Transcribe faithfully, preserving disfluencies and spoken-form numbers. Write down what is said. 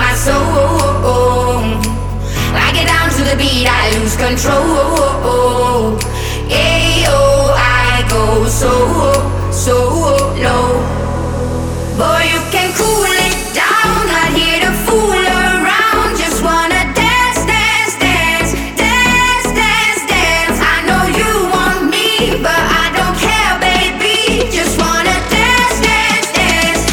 my soul. I get down to the beat, I lose control. Yeah, oh, I go so